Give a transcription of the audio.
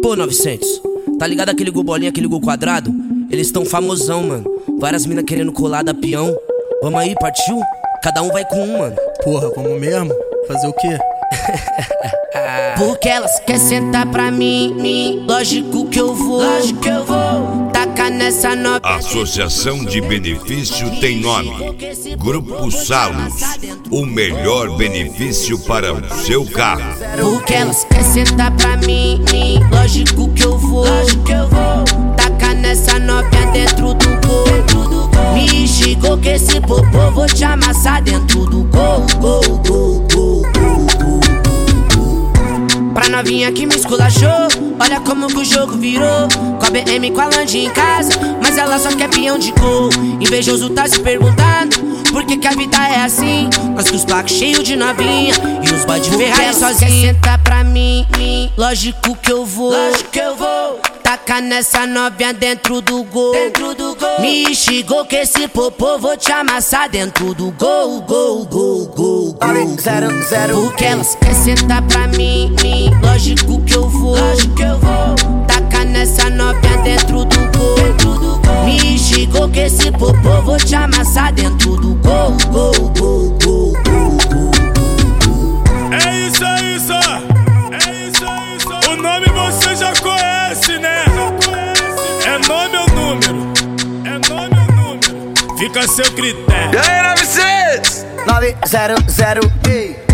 Pô, 900, tá ligado aquele gol bolinha, aquele gol quadrado? Eles tão famosão, mano. Várias minas querendo colar da peão. Vamos aí, partiu? Cada um vai com um, mano. Porra, vamos mesmo? Fazer o quê? Porque elas querem sentar pra mim, lógico que eu vou, tacar nessa nova. Associação de benefício tem nome: Grupo Salos, o melhor benefício para o seu carro. Porque elas querem sentar pra mim, lógico que eu vou, tacar nessa novinha dentro do gol. Me chegou que esse popô vou te amassar dentro do gol. Pra novinha que me esculachou, olha como que o jogo virou. Com a BM, com a Land em casa, mas ela só quer peão de gol. Invejoso tá se perguntando por que que a vida é assim. Nós com os placos cheios de novinha e os boy de Ferrari sozinha. Senta pra mim, lógico que eu vou, tacar nessa novinha dentro do gol. Me chegou que esse popô vou te amassar dentro do gol. Porque elas querem sentar pra mim, lógico que eu vou, tacar nessa novinha dentro do gol. Me chegou que esse popô vou te amassar dentro do gol. É isso aí, só. O nome você já conhece, né? É nome ou número? Fica a seu critério. E aí, 900? 900, ei.